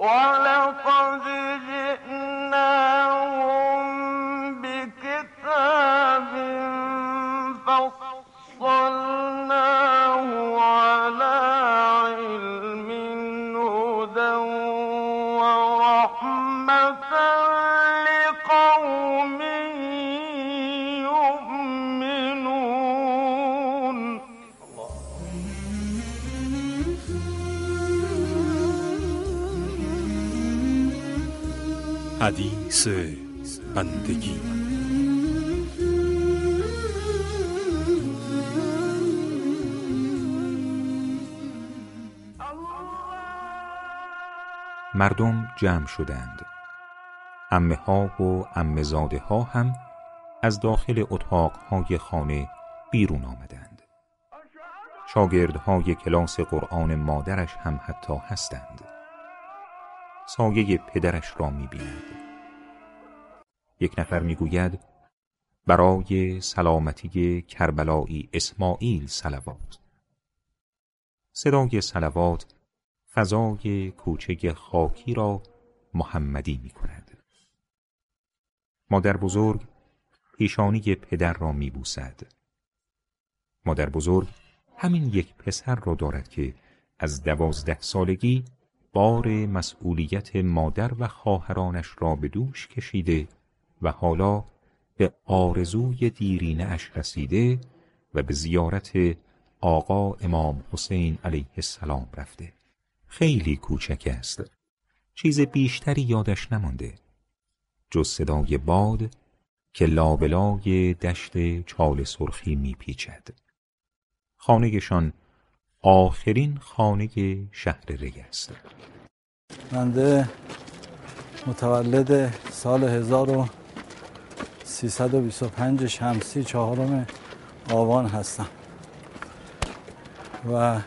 ولقد جئناهم بكتاب فصلناه على علم هدى ورحمة لقوم يؤمنون. حدیث بندگی. مردم جمع شدند. عمه‌ها و عمه‌زاده‌ها هم از داخل اتاق‌های خانه بیرون آمدند. شاگردهای کلاس قرآن مادرش هم حتی هستند. سایه پدرش را می‌بیند. یک نفر می‌گوید برای سلامتی کربلایی اسماعیل صلوات. صدای صلوات فضای کوچه خاکی را محمدی می‌کند. مادر بزرگ پیشانی پدر را می‌بوسد. مادر بزرگ همین یک پسر را دارد که از 12 سالگی بار مسئولیت مادر و خواهرانش را به دوش کشیده و حالا به آرزوی دیرینه اش رسیده و به زیارت آقا امام حسین علیه السلام رفته. خیلی کوچک است. چیز بیشتری یادش نمانده جز صدای باد که لابلای دشت چال سرخی میپیچد. خانهشان آخرین خانه شهر ری است. بنده متولد سال 1325 شمسی 4 آبان هستم و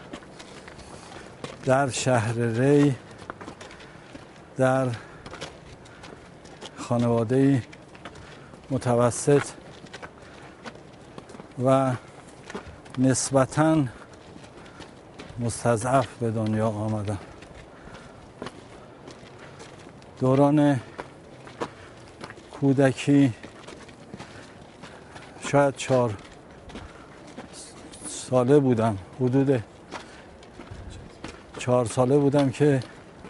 در شهر ری در خانواده متوسط و نسبتاً مستضعف به دنیا آمدم. دوران کودکی شاید 4 ساله بودم، حدود 4 ساله بودم که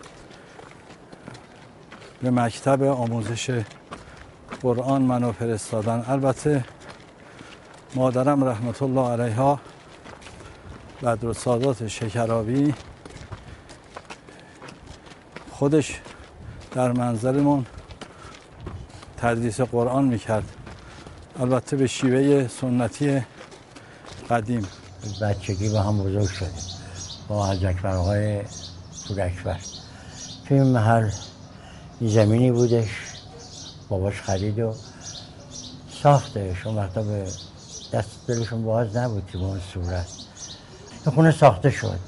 به مکتب آموزش قرآن منو فرستادن. البته مادرم رحمت الله علیها بدرالسادات شکرابی خودش در منزلمون تدریس قرآن میکرد، البته به شیوه سنتی قدیم. بچگی با هم بزرگ شدیم با حاج اکبرآقای پوراکبر. توی این محل زمینی بودش باباش خرید و ساختش. اون وقتا به دست دلشون باز نبود که به اون صورت. این خونه ساخته شد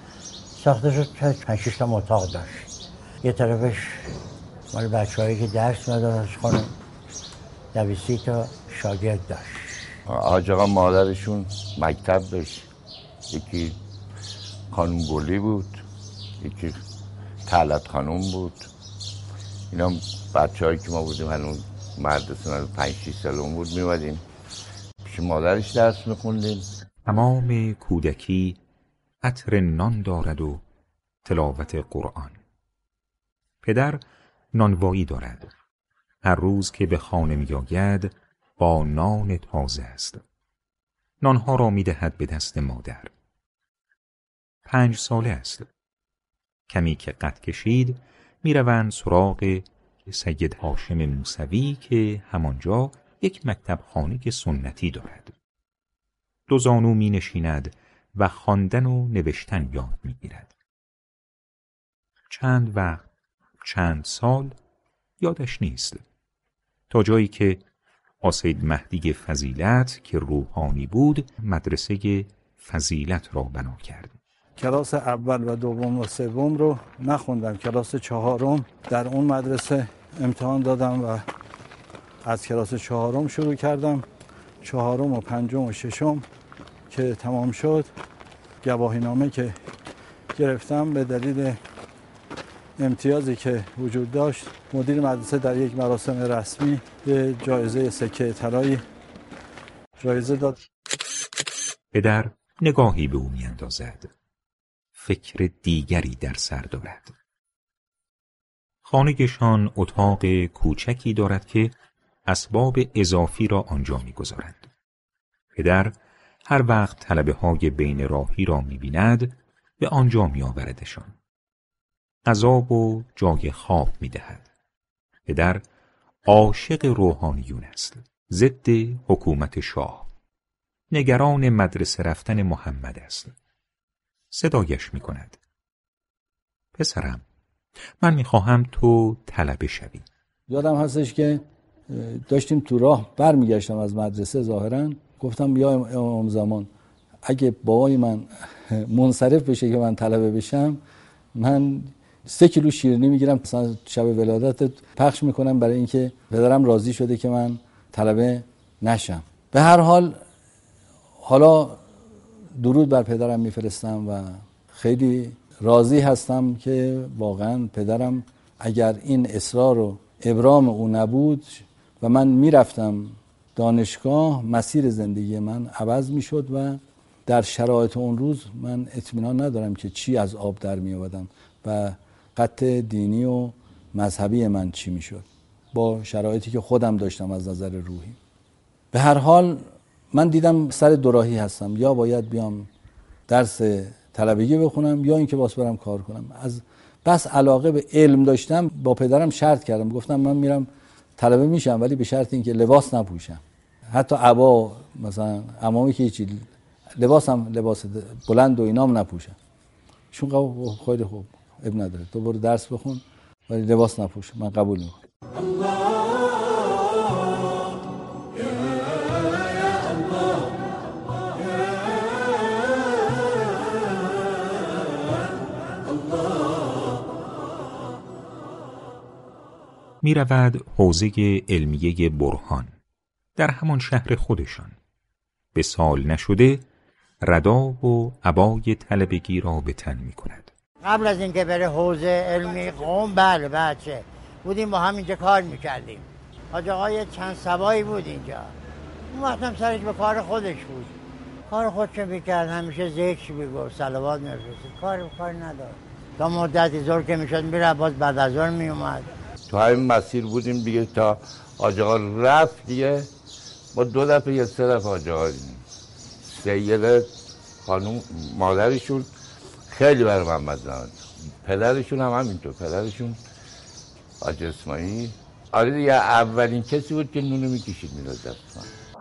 5-6 تا اتاق داشت. یه طرفش مال بچه‌هایی که درس می‌دادن، خانم 20 تا شاگرد داشت. حاج آقا مادرشون مکتب داشت، یکی خانم گلی بود، یکی طلعت خانم بود. اینا بچه‌هایی که ما بودیم هنوز مدرسه 5-6 سالمون بود میومدیم پیش مادرش درس میخوندیم. تمام کودکی عطر نان دارد و تلاوت قرآن. پدر نانوایی دارد. هر روز که به خانه میآید با نان تازه است. نانها را میدهد به دست مادر. 5 ساله است. کمی که قد کشید میروند سراغ سید هاشم موسوی که همانجا یک مکتب خانه سنتی دارد. 2 زانو می نشیند و خواندن و نوشتن یاد می گیرد. چند وقت، چند سال یادش نیست. تا جایی که سید مهدی فضیلت که روحانی بود مدرسه فضیلت را بنا کرد. کلاس اول و دوم و سوم رو نخوندم. کلاس 4 در اون مدرسه امتحان دادم و از کلاس 4 شروع کردم. 4 و 5 و 6 که تمام شد گواهینامه که گرفتم به دلیل امتیازی که وجود داشت، مدیر مدرسه در یک مراسم رسمی به جایزه سکه طلایی جایزه داد. پدر نگاهی به او می‌اندازد. فکر دیگری در سر دارد. خانگشان اتاق کوچکی دارد که اسباب اضافی را آنجا می‌گذارند. پدر هر وقت طلبه‌های بین راهی را می‌بیند به آنجا می‌آوردشان. غذا و جای خواب می‌دهد. پدر عاشق روحانیون است. ضد حکومت شاه. نگران مدرسه رفتن محمد است. صدایش می‌کند. پسرم، من می‌خواهم تو طلبه شوی. یادم هستش که داشتیم تو راه برمیگشتم از مدرسه، ظاهراً گفتم یا امام زمان اگه بابای من منصرف بشه که من طلبه بشم، من 3 کیلو شیرینی میگیرم مثلا شب ولادت پخش میکنم برای اینکه پدرم راضی شده که من طلبه نشم. به هر حال حالا درود بر پدرم میفرستم و خیلی راضی هستم که واقعا پدرم اگر این اصرار و ابرام او نبود و من میرفتم دانشگاه، مسیر زندگی من عوض میشد و در شرایط اون روز من اطمینان ندارم که چی از آب در می آوردم و خط دینی و مذهبی من چی میشد با شرایطی که خودم داشتم از نظر روحی. به هر حال من دیدم سر دوراهی هستم، یا باید بیام درس طلبگی بخونم یا اینکه باز برم کار کنم. از بس علاقه به علم داشتم، با پدرم شرط کردم، گفتم من میرم طلبه میشم ولی به شرط اینکه لباس نپوشم، حتی عبا مثلا عمامی که هیچی، لباسم لباس بلند و اینام نپوشم. چون خیلی خوب اب نداره، تو برو درس بخون ولی لباس نپوش، من قبول میکنم. می رود حوزه علمیه برهان در همان شهر خودشان. به سال نشده ردا و عبای طلبگی را به تن می کند. قبل از اینکه بره حوزه علمی قم، بله بچه بودیم با هم اینجا کار میکردیم. حاج آقای چند سبایی بود اینجا. اون وقت هم سرش به کار خودش بود، کار خودش میکرد، همیشه ذکر میگفت، صلوات میفرستید، کار نداشت. تا مدتی ظهر که میشد میره، باز بعد از ظهر میومد. تو همین مسیر بودیم دیگه تا حاج آقا رفت دیگه. ما 2 دفعه یا 3 دفعه حاج آقا دیدیم. سیده خانوم مادرشون خیلی برای من مزدمت، پدرشون هم همینطور، پدرشون حاج اسماعیل. آره دیگه اولین کسی بود که نونو میکشید میداد دست من.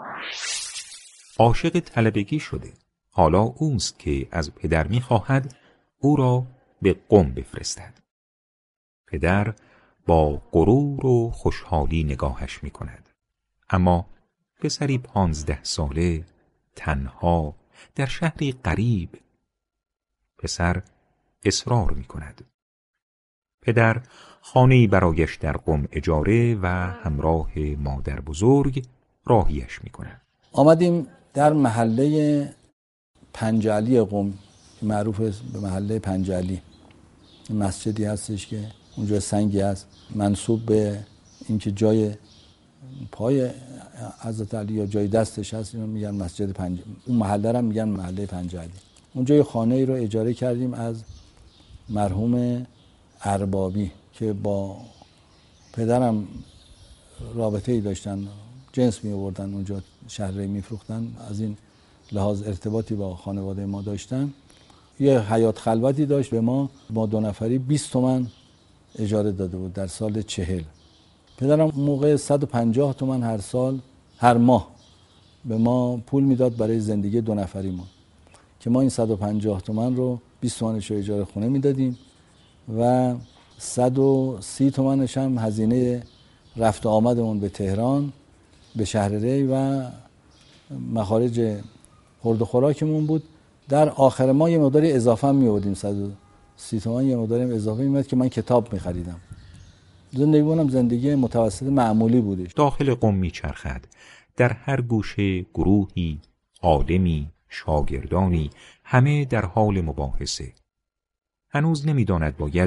عاشق طلبگی شده. حالا اوست که از پدر میخواهد او را به قم بفرستد. پدر با غرور و خوشحالی نگاهش میکند. اما پسری 15 ساله، تنها، در شهری غریب. پسر اصرار میکند. پدر خانه‌ای برایش در قم اجاره و همراه مادر بزرگ راهیش میکند. آمدیم در محله پنجعلی قم، معروف به محله پنجعلی. مسجدی هستش که اونجا سنگی هست منسوب به اینکه جای پای حضرت علی یا جای دستش هست، اینو میگن مسجد اون محله رو میگن محله پنجعلی. اونجا یه خانه ای رو اجاره کردیم از مرحوم اربابی که با پدرم رابطه ای داشتن، جنس می آوردن اونجا، شهره‌ای میفروختن، از این لحاظ ارتباطی با خانواده ما داشتن. یه حیات خلوتی داشت، به ما 2 نفری 20 تومن اجاره داده بود در سال 40. پدرم موقع 150 تومن هر ماه به ما پول میداد برای زندگی 2 نفریمون، که ما این 150 تومن رو 20 تومنش رو اجاره خونه میدادیم و 130 تومنش هم هزینه رفت و آمدمون به تهران، به شهر ری و مخارج خورد و خوراکمون بود. در آخر ما یه مقداری اضافه هم می‌آوردیم، 130 تومن یه مقداری اضافه می‌آمد که من کتاب می‌خریدم. زندگیمون زندگی متوسط معمولی بودش. داخل قم میچرخد. در هر گوشه گروهی، عالمی، شاگردانی، همه در حال مباحثه. هنوز نمیداند باید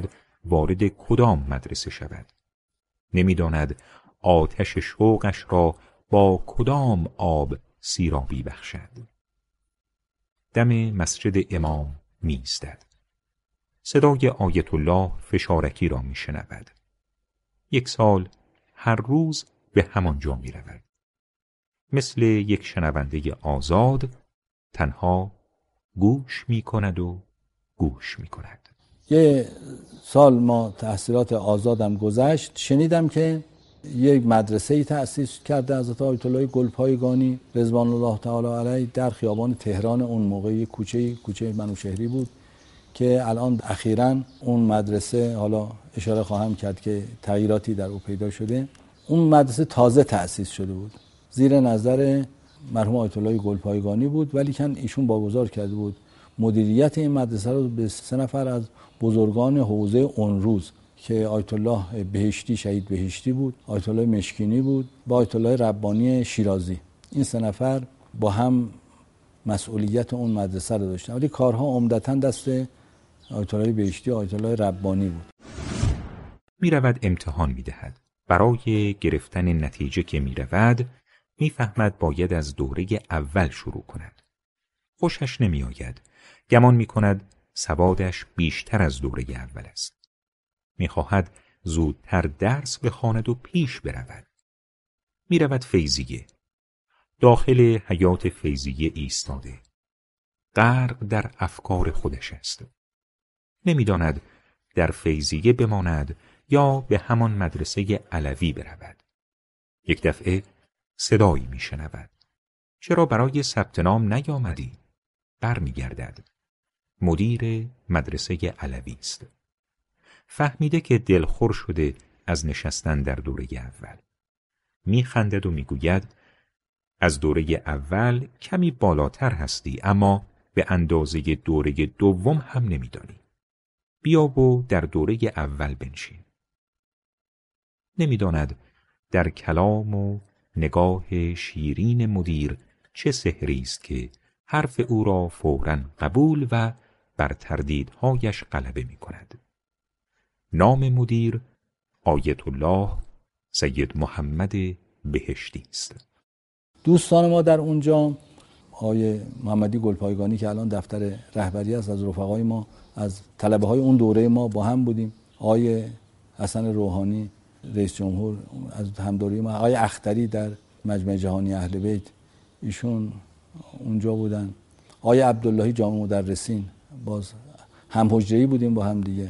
وارد کدام مدرسه شود. نمی‌داند آتش شوقش را با کدام آب سیرابی بخشد. دم مسجد امام می‌ایستد. صدای آیت الله فشارکی را می‌شنود. 1 سال هر روز به همانجا می‌رود. مثل یک شنونده آزاد تنها گوش می‌کند و گوش می‌کند. 1 سال ما تحصیلات آزادم گذشت، شنیدم که یک مدرسه‌ای تأسیس کرده حضرت آیت الله گلپایگانی رضوان الله تعالی علیه در خیابان تهران. اون موقع کوچه منوشهری بود که الان اخیراً اون مدرسه، حالا اشاره خواهم کرد که تغییراتی در او پیدا شده، اون مدرسه تازه تأسیس شده بود، زیر نظر مرحوم آیت الله گلپایگانی بود، ولی کن ایشون واگذار کرده بود مدیریت این مدرسه رو به 3 نفر از بزرگان حوزه اون روز که آیت الله بهشتی، شهید بهشتی بود، آیت الله مشکینی بود، با آیت الله ربانی شیرازی. این 3 نفر با هم مسئولیت اون مدرسه رو داشتن، ولی کارها عمدتاً دست آیت الله بهشتی و آیت الله ربانی بود. می رود امتحان می دهد. برای گرفتن نتیجه که می رود می فهمد باید از دوره اول شروع کند. خوشش نمی آید. گمان می کند سوادش بیشتر از دوره اول است. می خواهد زودتر درس بخواند و پیش برود. می رود فیضیه. داخل حیات فیضیه ایستاده. غرق در افکار خودش است. نمی داند در فیضیه بماند یا به همان مدرسه علوی برود. یک دفعه صدایی می شنود. چرا برای ثبت نام نیامدی؟ برمی گردد. مدیر مدرسه علوی است. فهمیده که دلخور شده از نشستن در دوره اول. می خندد و می گوید از دوره اول کمی بالاتر هستی، اما به اندازه دوره دوم هم نمی دانی. بیا و در دوره اول بنشین. نمی داند در کلام و نگاه شیرین مدیر چه سحری است که حرف او را فوراً قبول و بر تردیدهایش غلبه می کند. نام مدیر آیت الله سید محمد بهشتی است. دوستان ما در اونجا آقای محمدی گلپایگانی که الان دفتر رهبری است، از رفقای ما، از طلبه های اون دوره ما با هم بودیم. آقای حسن روحانی رئیس جمهور از همدوره ما، آقای اختری در مجمع جهانی اهل بیت، ایشون اونجا بودن. آقای عبداللهی جامع مدرسین، باز هم حجره‌ای بودیم با هم دیگه،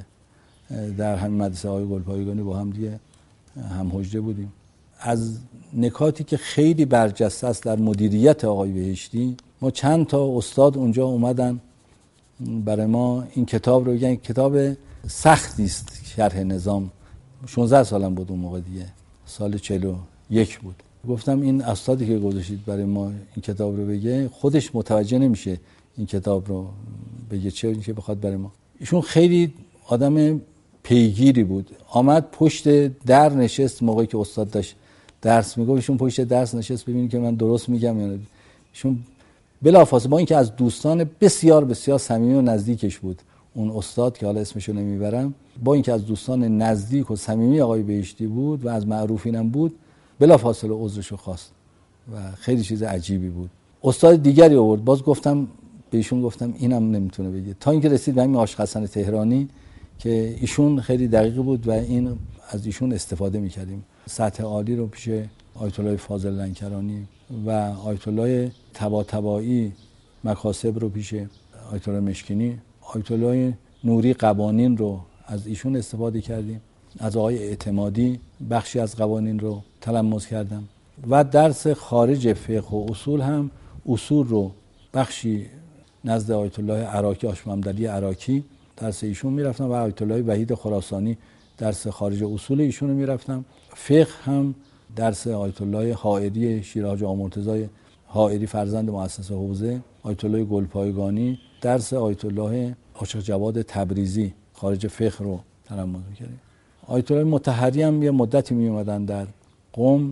در همین مدرسه آقای گلپایگانی با هم دیگه هم حجره بودیم. از نکاتی که خیلی برجسته است در مدیریت آقای بهشتی، ما چند تا استاد اونجا اومدن برای ما این کتاب رو بگن. کتاب سختی است، شرح نظام. 16 سالم بود اون موقع دیگه، سال 41 بود. گفتم این استادی که گذاشتید برای ما این کتاب رو بگه خودش متوجه نمیشه این کتاب رو بگه، چه که بخواد برای ما. ایشون خیلی آدم پیگیری بود. آمد پشت در نشست موقعی که استاد داشت درس میگفت، ایشون پشت درس نشست ببینید که من درست میگم یا نه. ایشون بلافاصله، با اینکه از دوستان بسیار بسیار صمیمی و نزدیکش بود اون استاد که حالا اسمشو نمیبرم، با اینکه از دوستان نزدیک و صمیمی آقای بهشتی بود و از معروفینم بود، بلافاصله عذرشو خواست و خیلی چیز عجیبی بود. استاد دیگری آورد، باز گفتم بهشون، گفتم اینم نمیتونه بگه، تا اینکه رسید به همین آقای حسن تهرانی که ایشون خیلی دقیق بود و این از ایشون استفاده میکردیم. سطح عالی رو پیش آیت الله فاضل لنکرانی و آیت الله طباطبایی مکاسب رو پیش آیت الله مشکینی، آیت الله نوری قوانین رو از ایشون استفاده کردیم. از آقای اعتمادی بخشی از قوانین رو تلمس کردم و درس خارج فقه و اصول هم اصول رو بخشی نزد آیت الله عراقی، آشممدلی عراقی درس ایشون میرفتم و آیت الله وحید خراسانی درس خارج اصول ایشون رو میرفتم. فقه هم درس آیت الله حائری شیراز، آقا مرتضی حائری فرزند مؤسس حوزه، آیت الله گلپایگانی درس آیت الله عاشق جواد تبریزی خارج فقه رو تلمس می‌کردیم. آیت الله مطهری هم یه مدتی می اومدن در قم،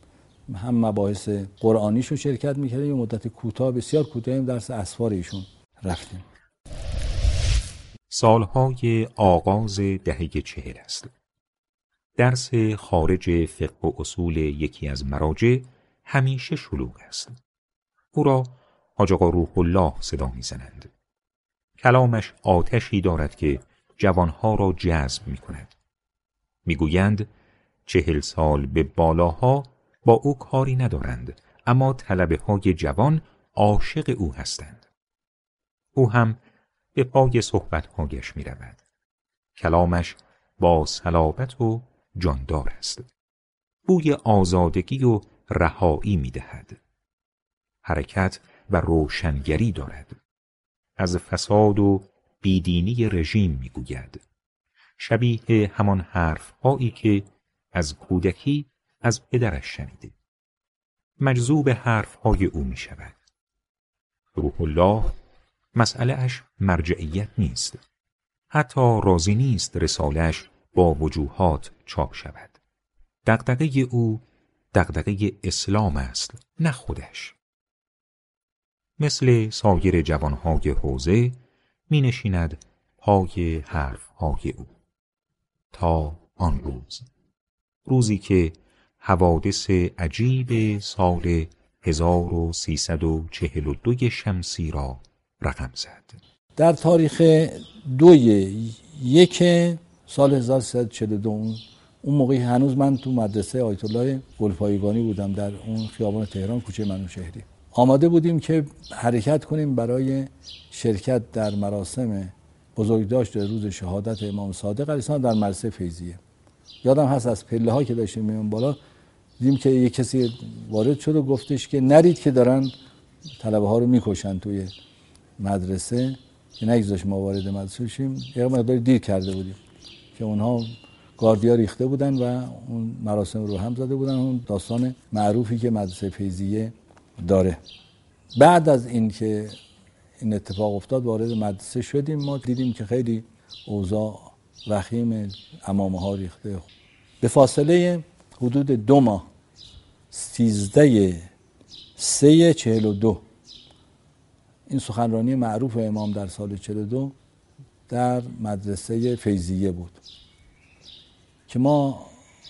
هم مباحث قرآنیشو شرکت می‌کردیم، یه مدت کوتاه، بسیار کوتاه، درس اسفار ایشون رفتیم. سالهای آغاز دهه 40 است. درس خارج فقه و اصول یکی از مراجع همیشه شلوغ است. او را حاج آقا روح الله صدا می‌زنند. کلامش آتشی دارد که جوانها را جذب می‌کند. می‌گویند 40 سال به بالاها با او کاری ندارند، اما طلبه‌های جوان عاشق او هستند. او هم به پای صحبت‌هایش می‌رود. کلامش با صلابت و جاندار است. بوی آزادگی و رهایی می‌دهد. حرکت و روشنگری دارد. از فساد و بیدینی رژیم می‌گوید. شبیه همان حرف‌هایی که از کودکی از پدرش شنیده. مجذوب حرف‌های او می‌شود. روح الله مسئله اش مرجعیت نیست. حتی راضی نیست رساله‌اش با وجوهات چاپ شود. دغدغه او دغدغه اسلام است، نه خودش. مثل سایر جوانهای حوزه می نشیند پای حرفهای او. تا آن روزی که حوادث عجیب سال 1342 شمسی را رقم زد. در تاریخ 2/1 سال 1342 اون موقعی هنوز من تو مدرسه آیت الله گلپایگانی بودم، در اون خیابان تهران کوچه منوشهری. آماده بودیم که حرکت کنیم برای شرکت در مراسم بزرگداشت روز شهادت امام صادق علیه السلام در مدرسه فیضیه. یادم هست از پله ها که داشتیم میون بالا دیدیم که یک کسی وارد شد و گفتش که نرید که دارن طلبه ها رو میکشن توی مدرسه، که نگذاشت ما وارد مدرسه بشیم. یه مقدار دیر کرده بودیم که اونها گاردیا ریخته بودن و اون مراسم رو هم زده بودن. اون داستان معروفی که مدرسه فیضیه داره. بعد از این که این اتفاق افتاد وارد مدرسه شدیم، ما دیدیم که خیلی اوضاع وخیم، عمامه ها ریخته. به فاصله حدود 2 ماه 13/3/42 این سخنرانی معروف امام در سال 42 در مدرسه فیضیه بود که ما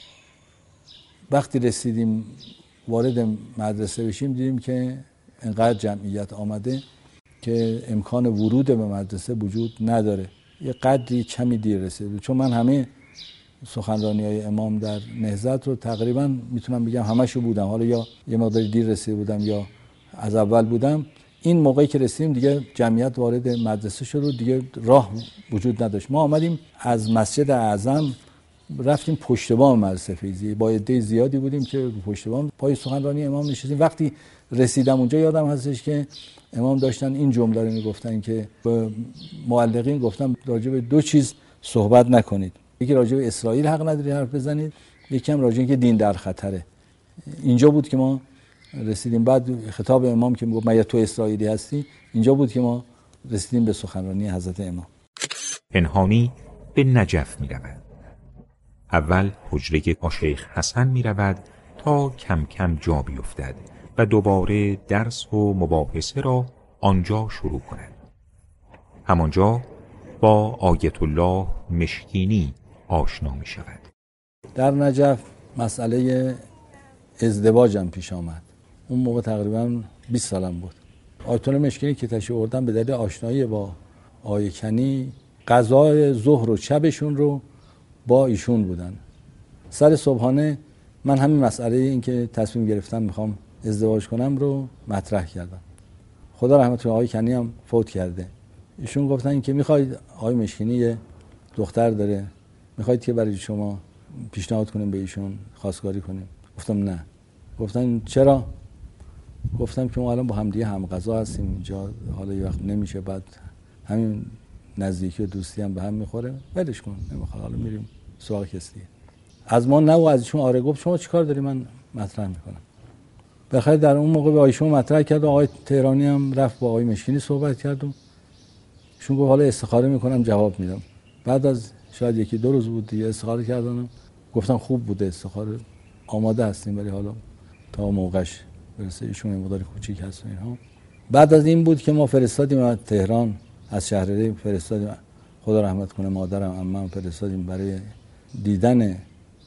وقتی رسیدیم وارد مدرسه بشیم دیدیم که انقدر جمعیت آمده که امکان ورود به مدرسه وجود نداره. یه قدری کمی دیر رسید، چون من همه سخنرانی‌های امام در نهضت رو تقریبا میتونم بگم همشو بودم، حالا یا یه مقداری دیر رسیده بودم یا از اول بودم. این موقعی که رسیدیم دیگه جمعیت وارد مدرسه شد و دیگه راه وجود نداشت. ما آمدیم از مسجد اعظم رفتیم پشت بام مدرسه فیضیه، با عده زیادی بودیم که پشت بام پای سخنرانی امام نشستیم. وقتی رسیدم اونجا یادم هستش که امام داشتن این جمله رو میگفتن که به معلقین گفتم راجع به 2 چیز صحبت نکنید، یکی راجع به اسرائیل حق نداری حرف بزنید، یکی هم راجع اینکه دین در خطره. اینجا بود که ما رسیدیم. بعد خطاب امام که میگفت مگه تو اسرائیلی هستی، اینجا بود که ما رسیدیم به سخنرانی حضرت امام. پنهانی به نجف می رود. اول حجره شیخ حسن می رود تا کم کم جا بیفتد و دوباره درس و مباحثه را آنجا شروع کند. همانجا با آیت الله مشکینی آشنا می شود. در نجف مسئله ازدواجم پیش آمد. اون موقع تقریبا 20 سالم بود. آیت الله مشکینی که تشریف آوردن به دلیل آشنایی با آقای کنی، غذای ظهر و شبشون رو با ایشون بودن. سر صبحانه من همین مسئله این که تصمیم گرفتم میخوام ازدواج کنم رو مطرح کردم. خدا رحمت آقای کنی هم فوت کرده. ایشون گفتن که میخواید آقای مشکینی یه دختر داره، میخواید که برای شما پیشنهاد کنیم به ایشون، خواستگاری کنیم؟ گفتم نه. گفتن چرا؟ گفتم که ما الان با هم دیگه هم غذا هستیم اینجا، حالا یه وقت نمیشه، بعد همین نزدیکی و دوستی هم به هم میخوره، ولش کن، نمیخواد، حالا میریم سراغ کسی دیگه. از ما نه و از ایشون آره. گفت شما چیکار داری؟ من مطرح میکنم. بخاطر در اون موقع به ایشون مطرح کرد و آقای تهرانی هم رفت با آقای مشکینی صحبت کرد و ایشون گفت حالا استخاره میکنم جواب میدم. بعد از شاید 1-2 روز بود دیگه استخاره کردم، گفتم خوب بوده استخاره، آماده هستیم، ولی حالا تا موقعش برسه. ایشون مقدار کوچیک هست و اینها. بعد از این بود که ما فرستادیم از تهران، از شهرری فرستادیم خدا رحمت کنه مادرم عمم فرستادیم برای دیدن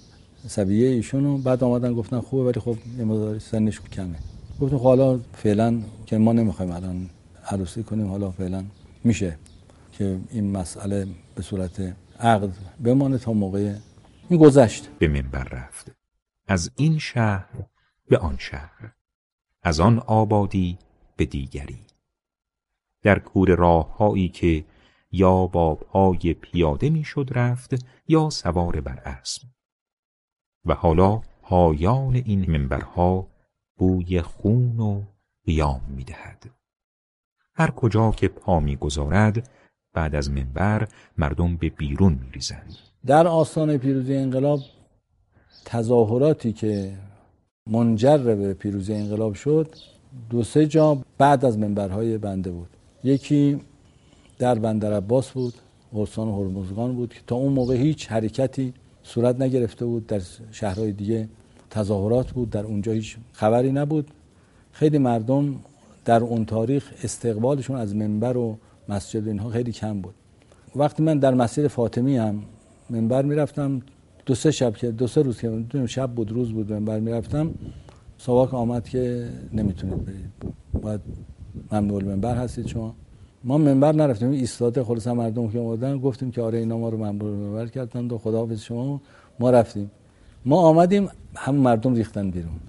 صبیه ایشونو. بعد آمدن گفتن خوبه ولی خب یه مقدار سنش کمه. گفتم خب حالا فعلا که ما نمیخوایم الان عروسی کنیم، حالا فعلا میشه که این مسئله به صورت عقد بمانه تا موقع این گذشت. به منبر رفت، از این شهر به آن شهر، از آن آبادی به دیگری، در کور راههایی که یا با پای پیاده میشد رفت یا سوار بر اسب. و حالا پایان این منبرها بوی خون و قیام میدهد. هر کجا که پا میگذارد بعد از منبر مردم به بیرون میریزند. در آستان پیروزی انقلاب تظاهراتی که منجر به پیروزی انقلاب شد 2-3 جا بعد از منبرهای بنده بود. یکی در بندرعباس بود، استان هرمزگان بود که تا اون موقع هیچ حرکتی صورت نگرفته بود. در شهرهای دیگه تظاهرات بود، در اونجا هیچ خبری نبود. خیلی مردم در اون تاریخ استقبالشون از منبر و مسجد و اینها خیلی کم بود. وقتی من در مسجد فاطمی هم منبر میرفتم 2-3 شب که 2-3 روز که شب بود روز بود منبر میرفتم، ساواک آمد که نمیتونید برید، باید ممنوع المنبر هستید شما. ما منبر نرفتیم، ایستاده خلاص مردم که اومدن گفتیم که آره اینا ما رو ممنوع المنبر کردن و خداحافظ شما. ما رفتیم، ما آمدیم هم مردم ریختن بیرون.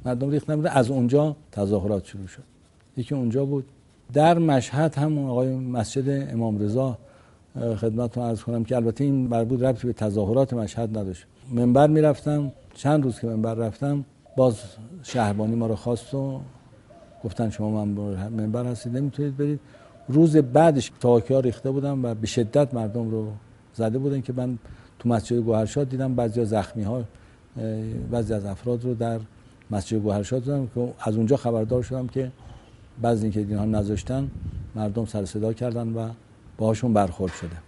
از اونجا تظاهرات شروع شد. یکی اونجا بود. در مشهد هم آقای مسجد امام رضا خدمتتون عرض کنم که البته این مربوط ربطی به تظاهرات مشهد نداشت. منبر میرفتم، چند روز که منبر رفتم باز شهربانی ما رو خواست و گفتن شما منبر هستید نمیتونید برید. روز بعدش تاکیا ریخته بودم و به شدت مردم رو زده بودن که من تو مسجد گوهرشاد دیدم بعضی از زخمی‌ها، بعضی از افراد رو در مسجد گوهرشاد دیدم که از اونجا خبردار شدم که بعضی که اینها نذاشتن مردم سر صدا کردن و باهاشون برخورد شده.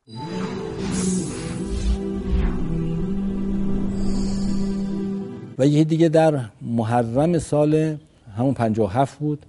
و یه دیگه در محرم سال همون 57 بود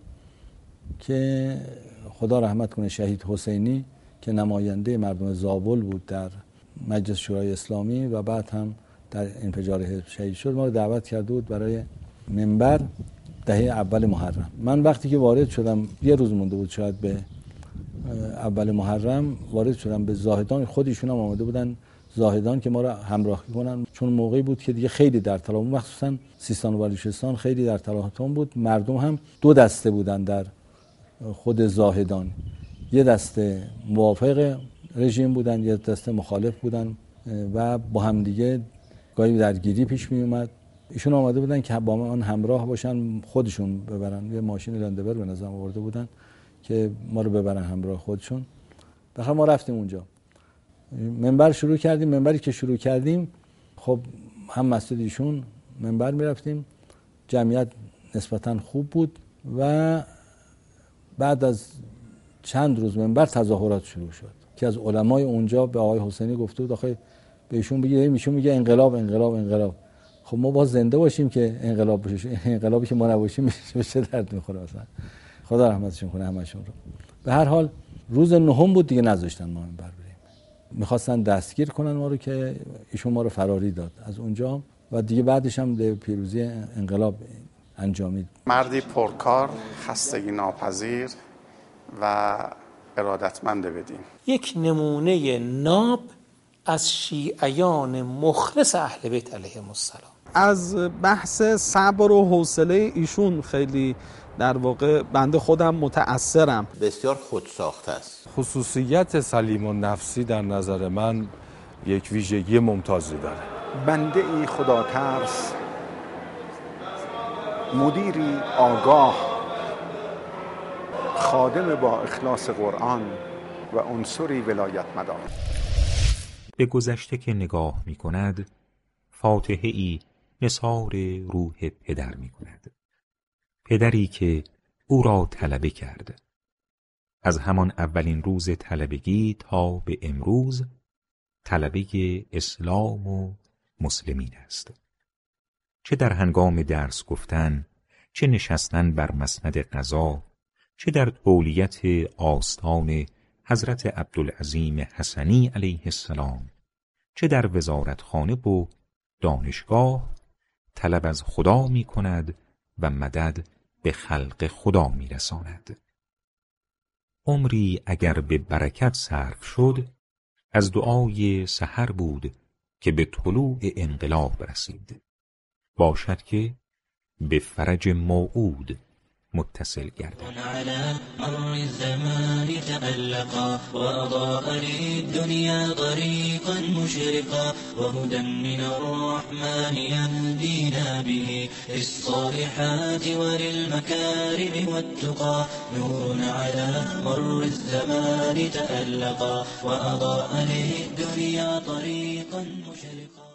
که خدا رحمت کنه شهید حسینی که نماینده مردم زابل بود در مجلس شورای اسلامی و بعد هم در انفجار حزب شهید شد، ما رو دعوت کرده بود برای منبر دهه اول محرم. من وقتی که وارد شدم یه روز مونده بود شاید به اول محرم، وارد شدم به زاهدان، خودشون هم آمده بودن زاهدان که ما رو همراهی کنن، چون موقعی بود که دیگه خیلی در تلاطم، مخصوصا سیستان و بلوچستان خیلی در تلاطم بود. مردم هم 2 دسته بودن در خود زاهدان، یه دسته موافق رژیم بودن، یه دسته مخالف بودن و با هم دیگه گاهی درگیری پیش می اومد. ایشون آمده بودن که با من همراه باشن، خودشون ببرن، یه ماشین لندبر به نظر آورده بودن که ما رو ببرن همراه خودشون. بخاطر ما رفتیم اونجا، منبر شروع کردیم. منبری که شروع کردیم خب هم مسجد ایشون منبر میرفتیم، جمعیت نسبتاً خوب بود و بعد از چند روز منبر تظاهرات شروع شد که از علمای اونجا به آقای حسینی گفته بود آخه به ایشون بگید، ایشون میگه انقلاب انقلاب انقلاب. خب ما باز زنده باشیم که انقلاب بشه، انقلابی که ما نباشیم چه درد میخوره مثلا. خدا رحمتشون کنه همشون رو. به هر حال روز 9 بود دیگه نذاشتن ما منبر بریم، میخواستن دستگیر کنن ما رو که ایشون ما رو فراری داد از اونجا و دیگه بعدش هم به پیروزی انقلاب انجامید. مردی پرکار، خستگی ناپذیر و ارادتمند بدین. یک نمونه ناب از شیعیان مخلص اهل بیت علیهم السلام. از بحث صبر و حوصله ایشون خیلی در واقع بنده خودم متأثرم. بسیار خودساخته است. خصوصیت سلیم النفسی در نظر من یک ویژگی ممتازی داره. بنده ای خدا ترس، مدیری آگاه، خادم با اخلاص قرآن و عنصری ولایت مدار. به گذشته که نگاه می کند فاتحه ای نثار روح پدر می کند. پدری که او را طلبه کرد. از همان اولین روز طلبگی تا به امروز طلبه اسلام و مسلمین است. چه در هنگام درس گفتن، چه نشستن بر مسند قضا، چه در تولیت آستان حضرت عبدالعظیم حسنی علیه السلام چه در وزارتخانه و دانشگاه طلب از خدا می کند و مدد به خلق خدا می رساند. عمری اگر به برکت صرف شد از دعای سحر بود که به طلوع انقلاب رسید، باشد که به فرج موعود متصل گردد. على مر الزمان تألقا وأضاء للدنيا طريقا مشرقا وهدى من الرحمن يهدينا به للصالحات وللمكارم والتقى نور على مر الزمان تألقا وأضاء للدنيا طريقا مشرقا.